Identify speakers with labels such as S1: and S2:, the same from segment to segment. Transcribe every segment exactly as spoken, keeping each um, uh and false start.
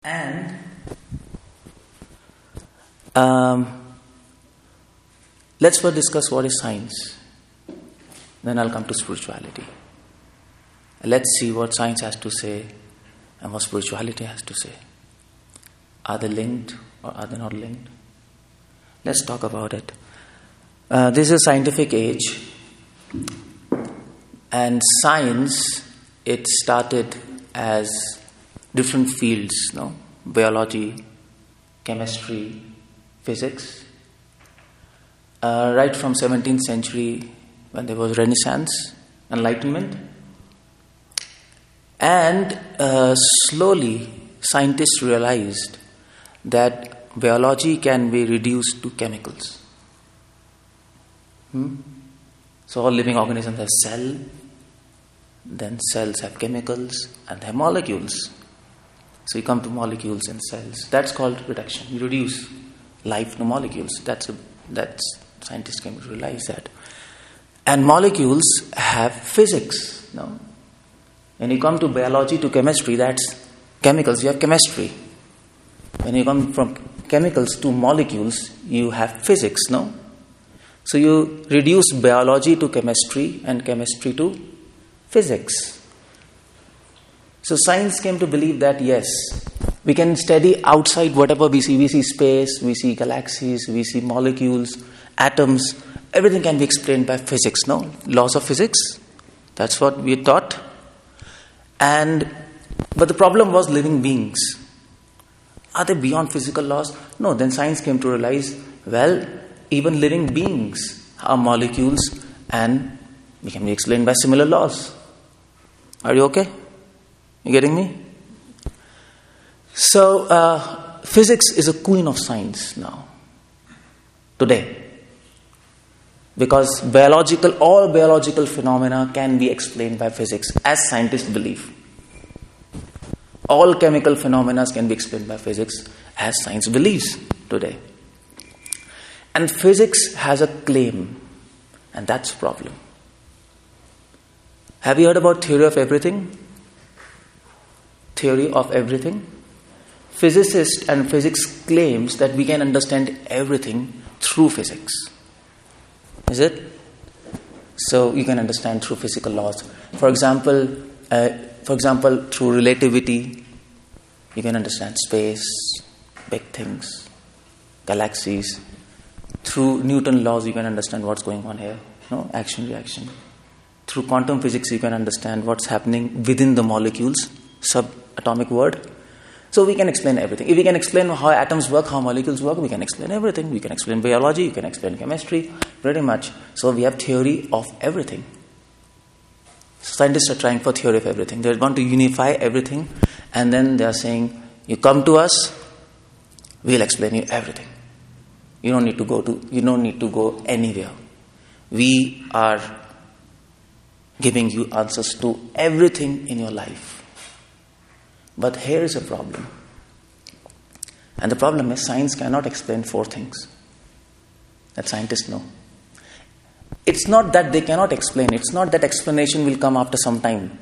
S1: And um, let's first discuss what is science. Then I'll come to spirituality. Let's see what science has to say and what spirituality has to say. Are they linked or are they not linked? Let's talk about it. Uh, this is a scientific age, and science, it started as different fields, no? Biology, chemistry, physics. Uh, right from seventeenth century, when there was Renaissance, Enlightenment, and uh, slowly scientists realized that biology can be reduced to chemicals. Hmm? So all living organisms have cell, then cells have chemicals, and they have molecules. So you come to molecules and cells. That's called reduction. You reduce life to molecules. That's a, that's scientists came to realize that. And molecules have physics. No? When you come to biology to chemistry, that's chemicals. You have chemistry. When you come from chemicals to molecules, you have physics. No? So you reduce biology to chemistry and chemistry to physics. So science came to believe that yes, we can study outside whatever we see. We see space, we see galaxies, we see molecules, atoms. Everything can be explained by physics, no? Laws of physics. That's what we taught. And but the problem was living beings. Are they beyond physical laws? No, then science came to realize, well, even living beings are molecules and they can be explained by similar laws. Are you okay? You getting me? So, uh, physics is a queen of science now, today. Because biological, all biological phenomena can be explained by physics, as scientists believe. All chemical phenomena can be explained by physics, as science believes today. And physics has a claim, and that's a problem. Have you heard about theory of everything? Theory of everything? Physicists and physics claims that we can understand everything through physics. Is it? So you can understand through physical laws. For example, uh, for example, through relativity, you can understand space, big things, galaxies. Through Newton laws, you can understand what's going on here. No? Action, reaction. Through quantum physics, you can understand what's happening within the molecules, subatomic world. So we can explain everything. If we can explain how atoms work, how molecules work, we can explain everything. We can explain biology, you can explain chemistry, pretty much. So we have theory of everything. Scientists are trying for theory of everything. They want to unify everything, and then they are saying, you come to us, we'll explain you everything. You don't need to go to, you don't need to go anywhere. We are giving you answers to everything in your life. But here is a problem. And the problem is science cannot explain four things that scientists know. It's not that they cannot explain. It's not that explanation will come after some time.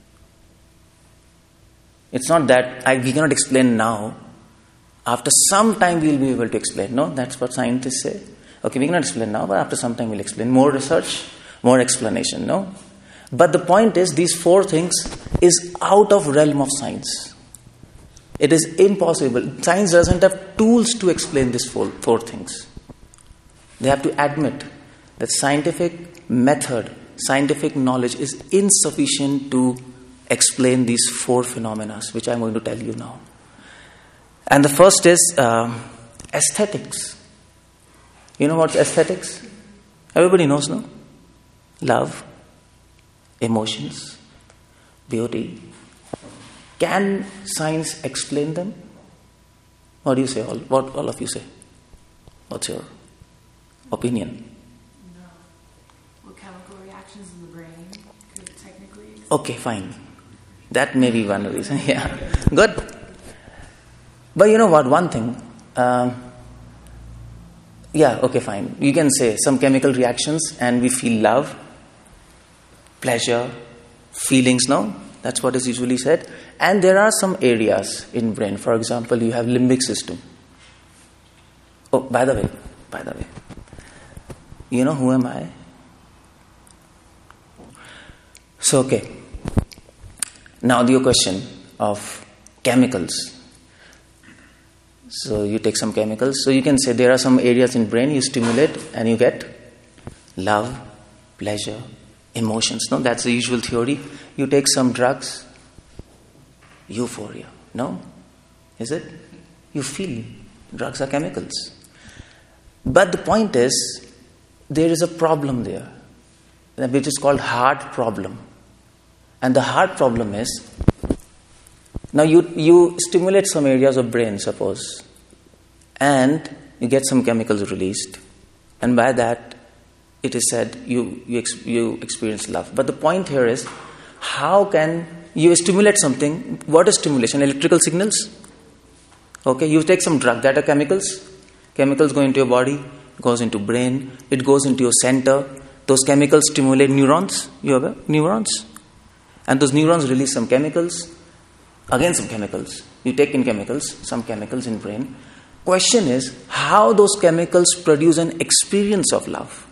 S1: It's not that I, we cannot explain now. After some time we will be able to explain. No, that's what scientists say. Okay, we cannot explain now, but after some time we'll explain. More research, more explanation. No? But the point is, these four things is out of realm of science. It is impossible. Science doesn't have tools to explain these four, four things. They have to admit that scientific method, scientific knowledge is insufficient to explain these four phenomena, which I'm going to tell you now. And the first is uh, aesthetics. You know what's aesthetics? Everybody knows, no? Love, emotions, beauty. Can science explain them? What do you say? All what all of you say? What's your opinion?
S2: No. Well, chemical reactions in the brain could technically explain.
S1: Okay, fine. That may be one reason. Yeah, good. But you know what? One thing. Um, yeah. Okay, fine. You can say some chemical reactions, and we feel love, pleasure, feelings. No. That's what is usually said. And there are some areas in brain. For example, you have limbic system. Oh, by the way, by the way, you know who am I? So, okay. Now, your question of chemicals. So, you take some chemicals. So, you can say there are some areas in brain you stimulate and you get love, pleasure, emotions. No, that's the usual theory. You take some drugs, euphoria. No? Is it? You feel. Drugs are chemicals. But the point is, there is a problem there, which is called heart problem. And the heart problem is, now you, you stimulate some areas of brain, suppose, and you get some chemicals released. And by that, it is said you, you, ex, you experience love. But the point here is, how can you stimulate something? What is stimulation? Electrical signals? Okay, you take some drug that are chemicals. Chemicals go into your body, goes into brain, it goes into your center. Those chemicals stimulate neurons. You have neurons. And those neurons release some chemicals. Again some chemicals. You take in chemicals, some chemicals in brain. Question is, how those chemicals produce an experience of love?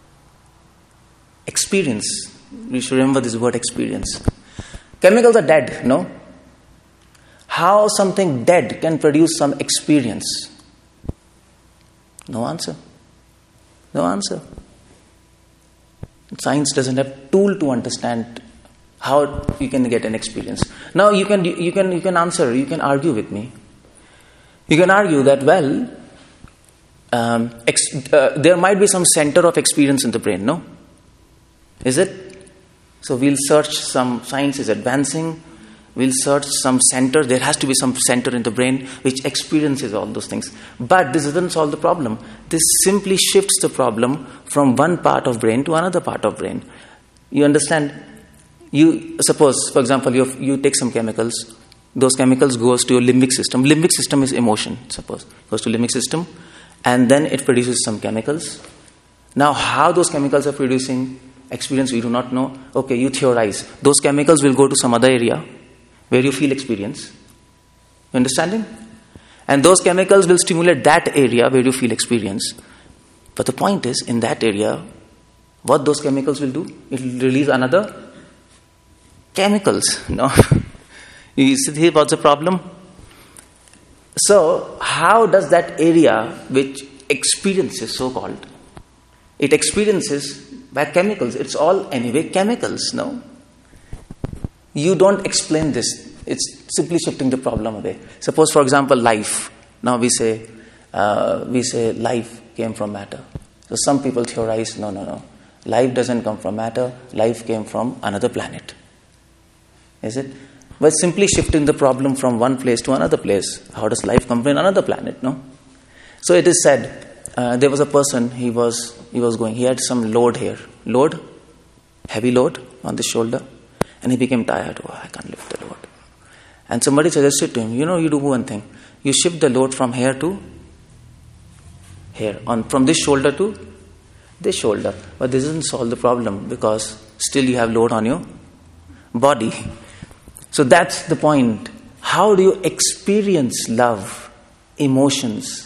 S1: Experience. We should remember this word experience. Chemicals are dead, no? How something dead can produce some experience? No answer. No answer. Science doesn't have tool to understand how you can get an experience. Now you can you can you can answer. You can argue with me. You can argue that well, um, ex, uh, there might be some center of experience in the brain. No, is it? So we'll search some. Science is advancing. We'll search some center. There has to be some center in the brain which experiences all those things. But this doesn't solve the problem. This simply shifts the problem from one part of brain to another part of brain. You understand? You suppose, for example, you you take some chemicals. Those chemicals goes to your limbic system. Limbic system is emotion. Suppose goes to limbic system, and then it produces some chemicals. Now, how those chemicals are producing experience, we do not know. Okay, you theorize. Those chemicals will go to some other area where you feel experience. You understanding? And those chemicals will stimulate that area where you feel experience. But the point is, in that area, what those chemicals will do? It will release another chemicals. No? You see what's the problem? So, how does that area which experiences, so-called, it experiences by chemicals. It's all anyway chemicals, no? You don't explain this. It's simply shifting the problem away. Suppose, for example, life. Now we say, uh, we say life came from matter. So some people theorize, no, no, no. Life doesn't come from matter. Life came from another planet. Is it? But simply shifting the problem from one place to another place. How does life come from another planet? No. So it is said, uh, there was a person. He was he was going. He had some load here. Load, heavy load on the shoulder. And he became tired. Oh, I can't lift the load. And somebody suggested to him, you know, you do one thing. You shift the load from here to here. On from this shoulder to this shoulder. But this doesn't solve the problem because still you have load on your body. So that's the point. How do you experience love, emotions?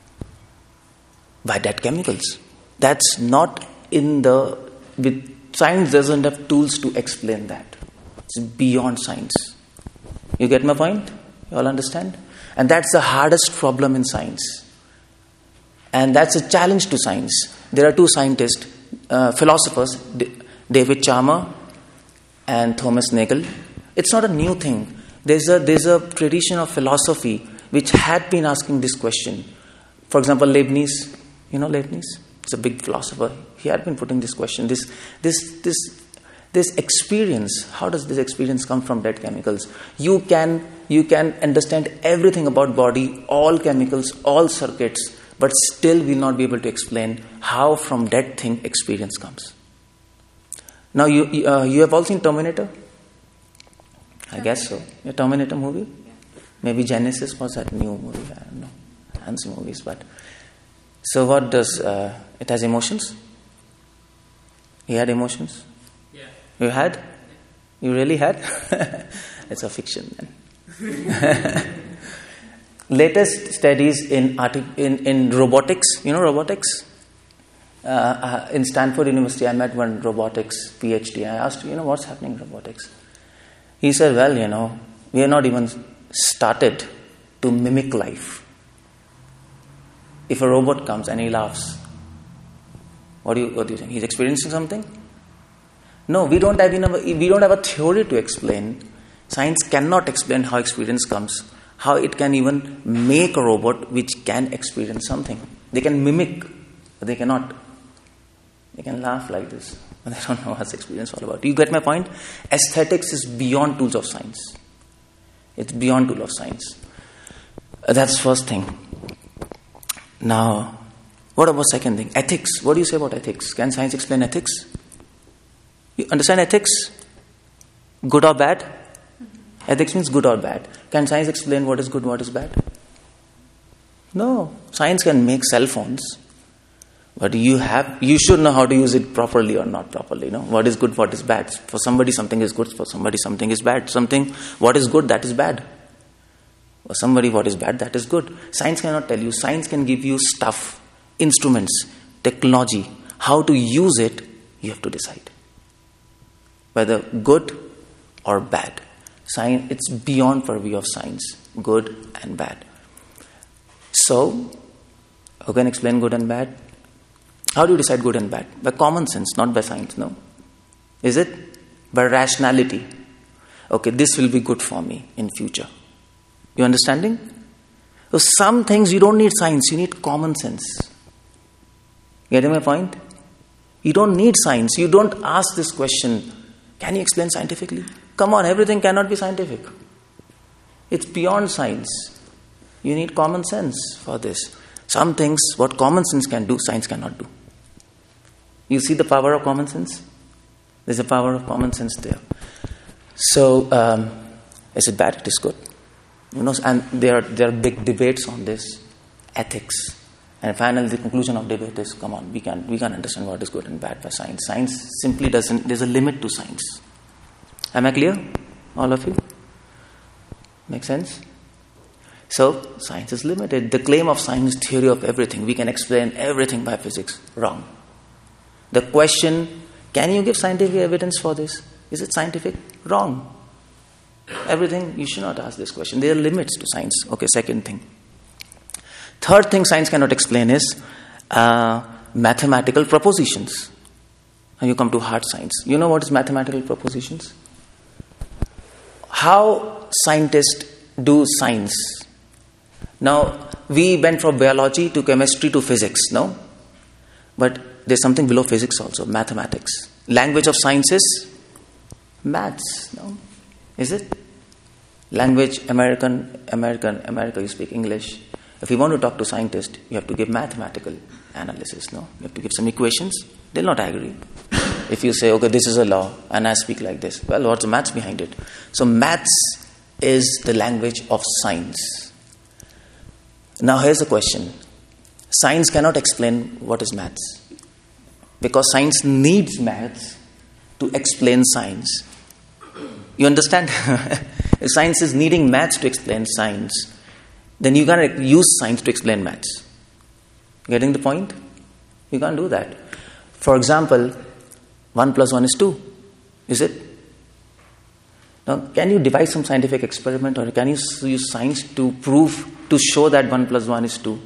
S1: By that chemicals. That's not in the... With, science doesn't have tools to explain that. It's beyond science. You get my point? You all understand? And that's the hardest problem in science. And that's a challenge to science. There are two scientists, uh, philosophers, D- David Chalmers and Thomas Nagel. It's not a new thing. There's a there's a tradition of philosophy which had been asking this question. For example, Leibniz. You know Leibniz? He's a big philosopher. He had been putting this question. This this this this experience. How does this experience come from dead chemicals? You can you can understand everything about body, all chemicals, all circuits, but still will not be able to explain how from dead thing experience comes. Now you uh, you have all seen Terminator? I guess so. A Terminator movie?
S2: Yeah.
S1: Maybe Genesis was that new movie. I don't know. Fancy movies, but so what does uh, it has emotions? He had emotions.
S3: Yeah.
S1: You had? You really had? It's a fiction then. Latest studies in, arti- in in robotics, you know robotics? Uh, uh, in Stanford University, I met one robotics PhD. I asked, you know, what's happening in robotics? He said, well, you know, we have not even started to mimic life. If a robot comes and he laughs, what do you what do you think? He's experiencing something? No, we don't have enough, we don't have a theory to explain. Science cannot explain how experience comes, how it can even make a robot which can experience something. They can mimic, but they cannot. They can laugh like this, but they don't know what's experience all about. You get my point? Aesthetics is beyond tools of science. It's beyond tool of science. That's first thing. Now, what about second thing? Ethics. What do you say about ethics? Can science explain ethics? You understand ethics? Good or bad? Ethics means good or bad. Can science explain what is good, what is bad? No. Science can make cell phones, but you have you should know how to use it properly or not properly. You know what is good, what is bad. For somebody, something is good. For somebody, something is bad. Something what is good, that is bad. For somebody, what is bad, that is good. Science cannot tell you. Science can give you stuff, instruments, technology. How to use it, you have to decide. Whether good or bad. Science, it's beyond purview of science, good and bad. So, who can explain good and bad? How do you decide good and bad? By common sense, not by science, no. Is it? By rationality. Okay, this will be good for me in future. You understanding? So some things you don't need science, you need common sense. Getting my point? You don't need science. You don't ask this question, can you explain scientifically? Come on, everything cannot be scientific. It's beyond science. You need common sense for this. Some things, what common sense can do, science cannot do. You see the power of common sense? There's a power of common sense there. So, um, is it bad? It is good. You know, and there are, there are big debates on this, ethics. And finally, the conclusion of debate is, come on, we can we can understand what is good and bad by science. Science simply doesn't, there's a limit to science. Am I clear? All of you? Make sense? So, science is limited. The claim of science is theory of everything. We can explain everything by physics. Wrong. The question, can you give scientific evidence for this? Is it scientific? Wrong. Everything, you should not ask this question. There are limits to science. Okay, second thing. Third thing science cannot explain is uh, mathematical propositions. Now you come to hard science. You know what is mathematical propositions? How scientists do science. Now, we went from biology to chemistry to physics, no? But there's something below physics also, mathematics. Language of science is maths, no? Is it? Language, American, American, America, you speak English. If you want to talk to scientists, you have to give mathematical analysis, no? You have to give some equations. They'll not agree. If you say, okay, this is a law, and I speak like this. Well, what's the maths behind it? So maths is the language of science. Now here's the question. Science cannot explain what is maths. Because science needs maths to explain science. You understand? If science is needing maths to explain science, then you can't use science to explain maths. Getting the point? You can't do that. For example, one plus one is two. Is it? Now, can you devise some scientific experiment, or can you use science to prove, to show that one plus one is two?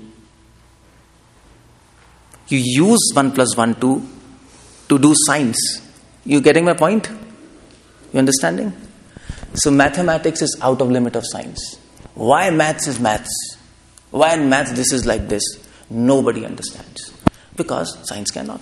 S1: You use one plus one to, to do science. You getting my point? You understanding? So mathematics is out of limit of science. Why maths is maths? Why in maths this is like this? Nobody understands. Because science cannot.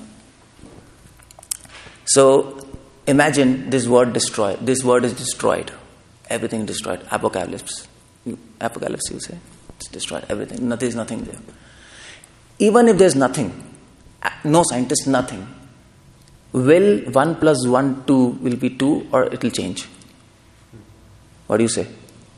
S1: So imagine this word destroy. This word is destroyed. Everything destroyed. Apocalypse. You, apocalypse you say. It's destroyed. Everything. No, there's nothing there. Even if there's nothing, no scientist, nothing, will one plus one, two will be two, or it will change? What do you say?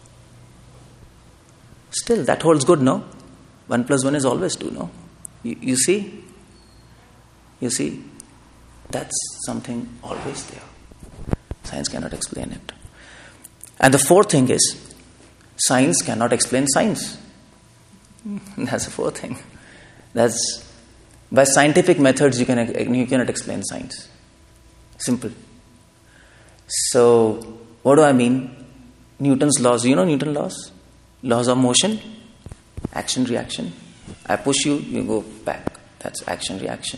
S1: Still, that holds good, no? one plus one is always two, no? You, you see? You see? That's something always there. Science cannot explain it. And the fourth thing is, science cannot explain science. That's the fourth thing. That's, by scientific methods, you, can, you cannot explain science. Simple. So, what do I mean? Newton's laws. You know Newton's laws? Laws of motion, action, reaction. I push you, you go back. That's action, reaction.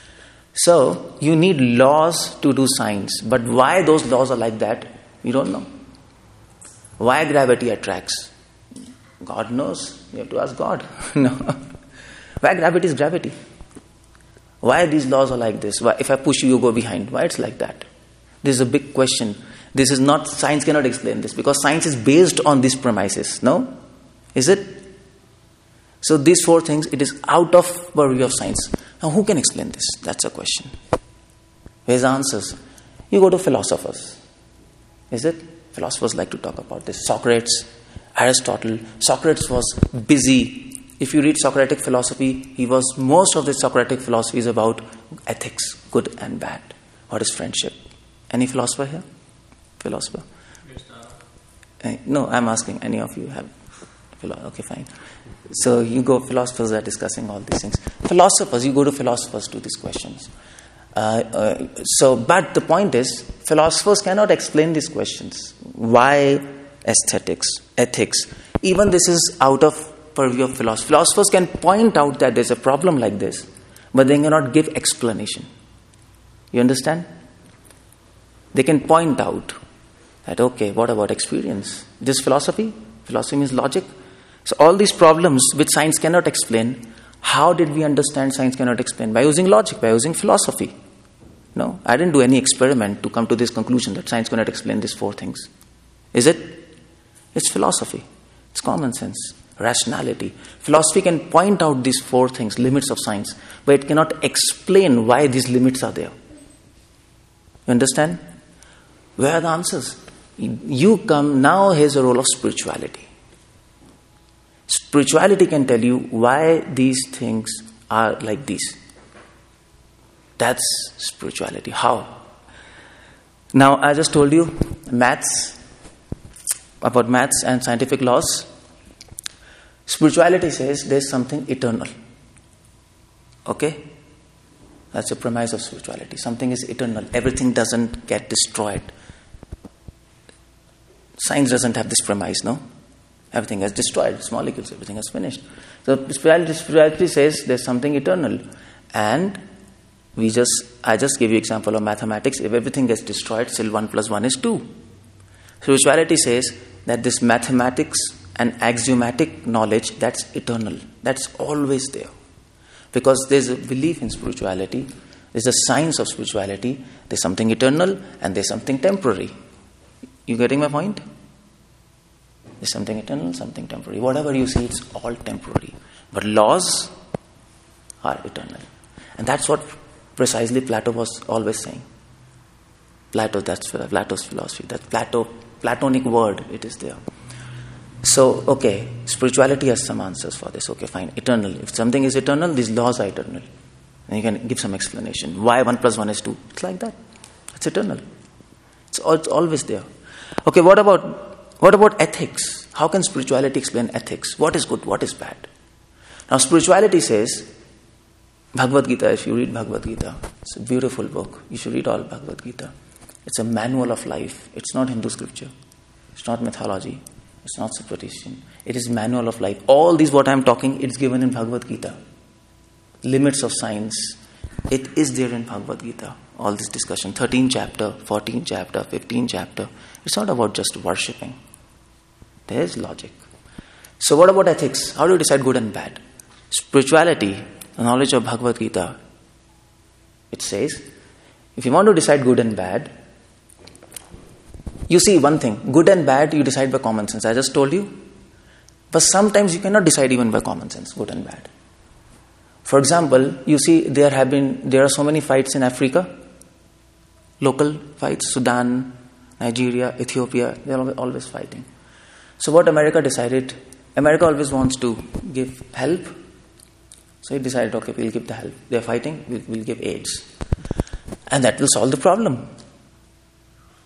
S1: So, you need laws to do science. But why those laws are like that, you don't know. Why gravity attracts? God knows. You have to ask God. No. Why gravity is gravity? Why these laws are like this? Why, if I push you, you go behind. Why it's like that? This is a big question. This is not, science cannot explain this because science is based on these premises. No? Is it? So these four things, it is out of purview of science. Now who can explain this? That's a question. Where's the answers? You go to philosophers. Is it? Philosophers like to talk about this. Socrates, Aristotle. Socrates was busy. If you read Socratic philosophy, he was, most of the Socratic philosophy is about ethics, good and bad. What is friendship? Any philosopher here? Philosopher? Uh, no, I'm asking, any of you have? Okay, fine. So you go, philosophers are discussing all these things. Philosophers, you go to philosophers to these questions. Uh, uh, so, but the point is, philosophers cannot explain these questions. Why aesthetics, ethics? Even this is out of purview of philosophers. Philosophers can point out that there's a problem like this, but they cannot give explanation. You understand? They can point out that, okay, what about experience? This philosophy? Philosophy means logic. So all these problems which science cannot explain, how did we understand science cannot explain? By using logic, by using philosophy. No, I didn't do any experiment to come to this conclusion that science cannot explain these four things. Is it? It's philosophy. It's common sense, rationality. Philosophy can point out these four things, limits of science, but it cannot explain why these limits are there. You understand? Where are the answers? You come, now here's the role of spirituality. Spirituality can tell you why these things are like this. That's spirituality. How? Now, I just told you maths, about maths and scientific laws. Spirituality says there's something eternal. Okay? That's the premise of spirituality. Something is eternal. Everything doesn't get destroyed. Science doesn't have this premise, no? Everything has destroyed. It's molecules, everything has finished. So spirituality, spirituality says there's something eternal. And we just, I just gave you example of mathematics. If everything gets destroyed, still one plus one is two. Spirituality says that this mathematics and axiomatic knowledge, that's eternal. That's always there. Because there's a belief in spirituality, there's a science of spirituality, there's something eternal and there's something temporary. You getting my point? There's something eternal, something temporary. Whatever you see, it's all temporary. But laws are eternal. And that's what precisely Plato was always saying. Plato, that's Plato's philosophy. That Plato, Platonic word, it is there. So, okay, spirituality has some answers for this. Okay, fine, eternal. If something is eternal, these laws are eternal. And you can give some explanation. Why one plus one is two? It's like that. It's eternal. It's, all, it's always there. Okay, what about what about ethics? How can spirituality explain ethics? What is good? What is bad? Now, spirituality says, Bhagavad Gita, if you read Bhagavad Gita, it's a beautiful book. You should read all Bhagavad Gita. It's a manual of life. It's not Hindu scripture. It's not mythology. It's not superstition. It is manual of life. All these what I am talking, it's given in Bhagavad Gita. Limits of science. It is there in Bhagavad Gita. All this discussion. thirteenth chapter, fourteenth chapter, fifteenth chapter. It's not about just worshipping. There is logic. So what about ethics? How do you decide good and bad? Spirituality, the knowledge of Bhagavad Gita, it says, if you want to decide good and bad, you see one thing, good and bad you decide by common sense. I just told you. But sometimes you cannot decide even by common sense, good and bad. For example, you see there have been, there are so many fights in Africa, local fights, Sudan, Nigeria, Ethiopia, they are always fighting. So what America decided, America always wants to give help. So it decided, okay, we'll give the help. They're fighting, we'll, we'll give aids. And that will solve the problem.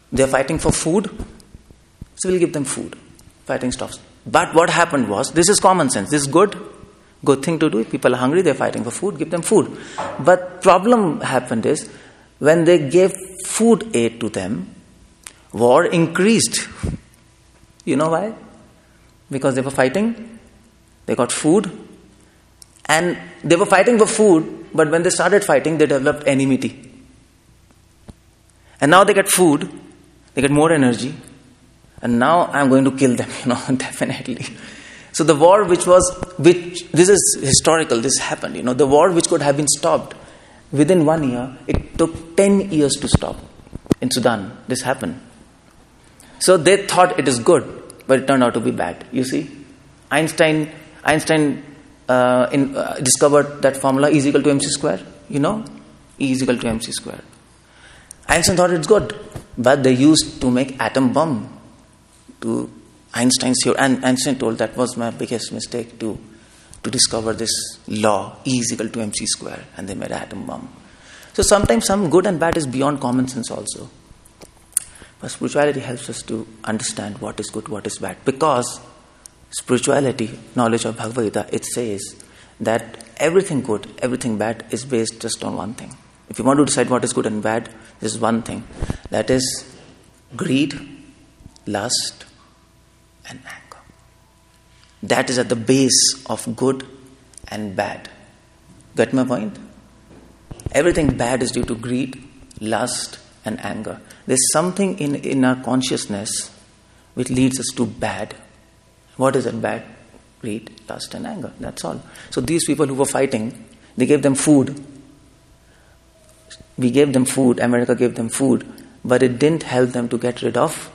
S1: They're fighting for food, so we'll give them food. Fighting stops. But what happened was, this is common sense. This is good. Good thing to do. People are hungry, they're fighting for food, give them food. But problem happened is, when they gave food aid to them, war increased. You know why? Because they were fighting, they got food, and they were fighting for food, but when they started fighting, they developed enmity. And now they get food, they get more energy, and now I'm going to kill them, you know, definitely. So the war which was, which, this is historical, this happened, you know, the war which could have been stopped within one year, it took ten years to stop. In Sudan, this happened. So they thought it is good, but it turned out to be bad. You see, Einstein, Einstein uh, in, uh, discovered that formula E is equal to mc square. You know, E is equal to mc square. Einstein thought it's good, but they used to make atom bomb to Einstein's theory. And Einstein told that was my biggest mistake to to discover this law, E is equal to mc square, and they made atom bomb. So sometimes some good and bad is beyond common sense also. But spirituality helps us to understand what is good, what is bad. Because spirituality, knowledge of Bhagavad Gita, it says that everything good, everything bad is based just on one thing. If you want to decide what is good and bad, there is one thing. That is greed, lust, and anger. That is at the base of good and bad. Get my point? Everything bad is due to greed, lust, and anger. There's something in, in our consciousness which leads us to bad. What is that bad? Greed, lust, and anger. That's all. So these people who were fighting, they gave them food. We gave them food, America gave them food, but it didn't help them to get rid of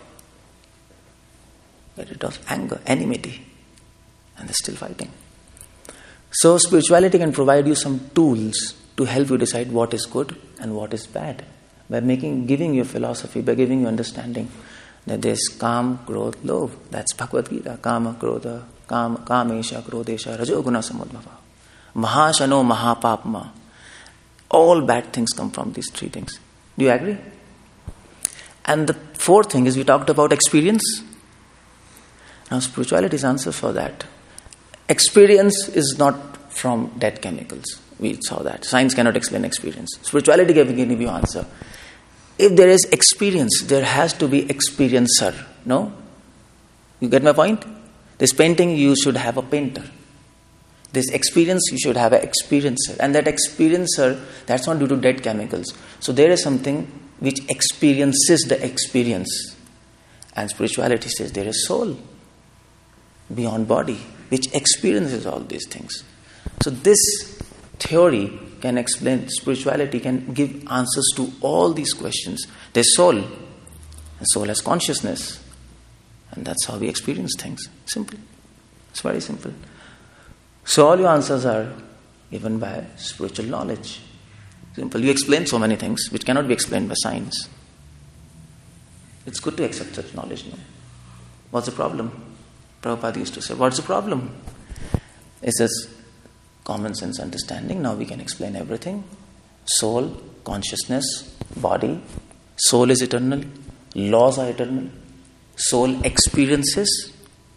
S1: get rid of anger, enmity. And they're still fighting. So spirituality can provide you some tools to help you decide what is good and what is bad. By making, giving you philosophy, by giving you understanding that there's Kam, Krodh, Lobh. That's Bhagavad Gita. Kama, Krodha, Kam, Kamesha, Krodesha, Rajoguna Samudbhava. Mahashano, Mahapapma. All bad things come from these three things. Do you agree? And the fourth thing is, we talked about experience. Now spirituality is answer for that. Experience is not from dead chemicals. We saw that. Science cannot explain experience. Spirituality can give you answer. If there is experience, there has to be experiencer. No? You get my point? This painting, you should have a painter. This experience, you should have an experiencer. And that experiencer, that's not due to dead chemicals. So there is something which experiences the experience. And spirituality says there is soul beyond body, which experiences all these things. So this theory can explain, spirituality can give answers to all these questions. There's soul, and soul has consciousness, and that's how we experience things. Simple. It's very simple. So all your answers are given by spiritual knowledge. Simple. You explain so many things which cannot be explained by science. It's good to accept such knowledge. No? What's the problem? Prabhupada used to say, what's the problem? It's just common sense understanding. Now we can explain everything. Soul, consciousness, body. Soul is eternal. Laws are eternal. Soul experiences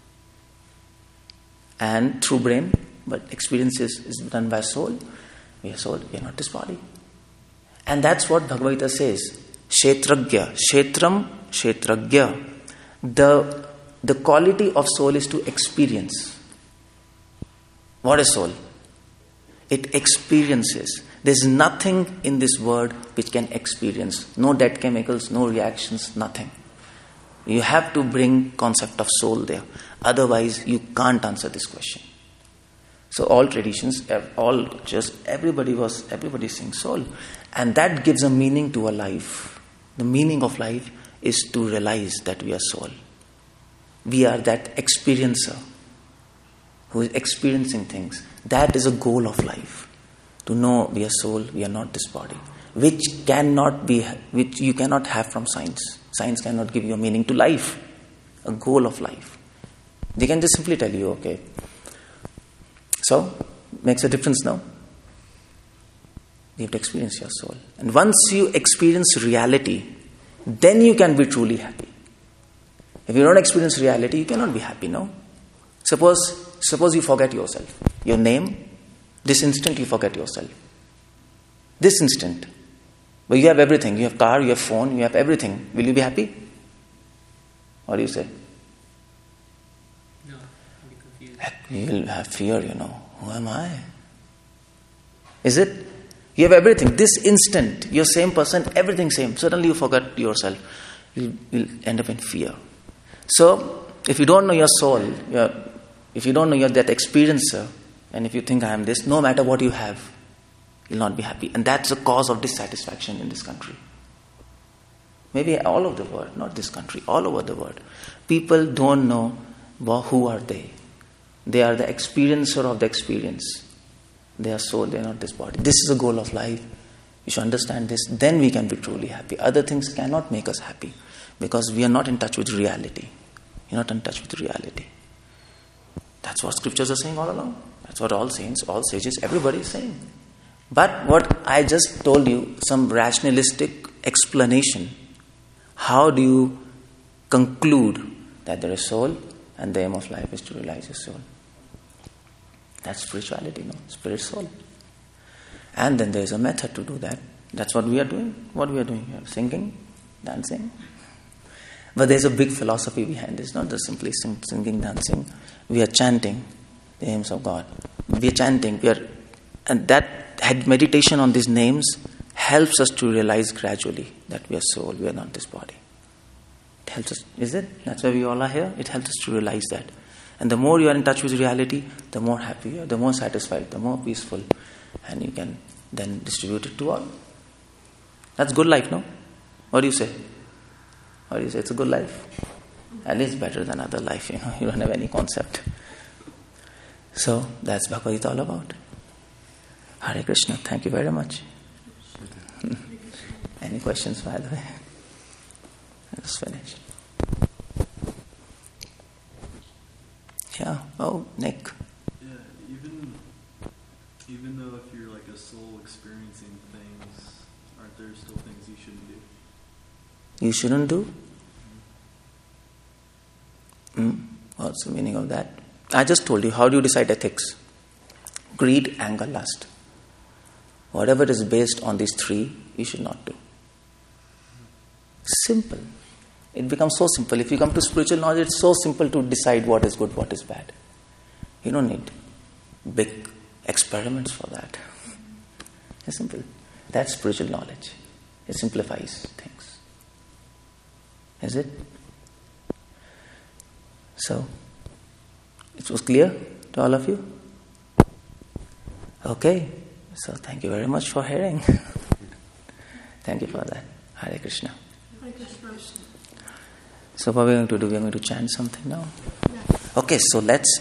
S1: and through brain, but experiences is done by soul. We are soul, we are not this body. And that's what Bhagavad Gita says. Kshetragya, Kshetram, Kshetragya. The, the quality of soul is to experience. What is soul? It experiences. There's nothing in this world which can experience. No dead chemicals, no reactions, nothing. You have to bring concept of soul there. Otherwise, you can't answer this question. So all traditions, all just everybody was everybody saying soul, and that gives a meaning to a life. The meaning of life is to realize that we are soul. We are that experiencer who is experiencing things. That is a goal of life. To know we are soul, we are not this body, which cannot be, which you cannot have from science. Science cannot give you a meaning to life, a goal of life. They can just simply tell you, okay. So, makes a difference now. You have to experience your soul. And once you experience reality, then you can be truly happy. If you don't experience reality, you cannot be happy, no? Suppose, suppose you forget yourself. Your name, this instant you forget yourself. This instant. But you have everything. You have car, you have phone, you have everything. Will you be happy? What do you say?
S3: No, I'll be confused.
S1: You will have fear, you know. Who am I? Is it? You have everything. This instant, you're same person, everything same. Suddenly you forget yourself. You will end up in fear. So, if you don't know your soul, you're, if you don't know you're that experiencer, and if you think I am this, no matter what you have, you'll not be happy. And that's the cause of dissatisfaction in this country. Maybe all over the world, not this country, all over the world. People don't know well, who are they. They are the experiencer of the experience. They are soul, they are not this body. This is the goal of life. You should understand this. Then we can be truly happy. Other things cannot make us happy because we are not in touch with reality. You're not in touch with reality. That's what scriptures are saying all along. That's what all saints, all sages, everybody is saying. But what I just told you, some rationalistic explanation. How do you conclude that there is soul and the aim of life is to realize your soul? That's spirituality, no? Spirit soul. And then there is a method to do that. That's what we are doing. What we are doing here. Singing, dancing. But there's a big philosophy behind this. Not just simply sing, singing, dancing. We are chanting the names of God. We are chanting. We are, and that meditation on these names helps us to realize gradually that we are soul. We are not this body. It helps us. Is it? That's why we all are here. It helps us to realize that. And the more you are in touch with reality, the more happy you are, the more satisfied, the more peaceful. And you can then distribute it to all. That's good life, no? What do you say? What do you say? It's a good life. At least better than other life, you know. You don't have any concept. So, that's Bhagavad Gita all about. Hare Krishna. Thank you very much. Any questions, by the way? Let's finish. Yeah. Oh, Nick.
S4: Yeah, even even though if you're like a soul experiencing things, aren't there still things you shouldn't do?
S1: You shouldn't do? Mm. What's the meaning of that? I just told you. How do you decide ethics? Greed, anger, lust. Whatever is based on these three, you should not do. Simple. It becomes so simple. If you come to spiritual knowledge, it's so simple to decide what is good, what is bad. You don't need big experiments for that. It's simple. That's spiritual knowledge. It simplifies things. Is it? So, it was clear to all of you? Okay. So, thank you very much for hearing. Thank you for that. Hare Krishna.
S2: Hare Krishna.
S1: So what we're going to do, we're going to chant something now. Okay, so let's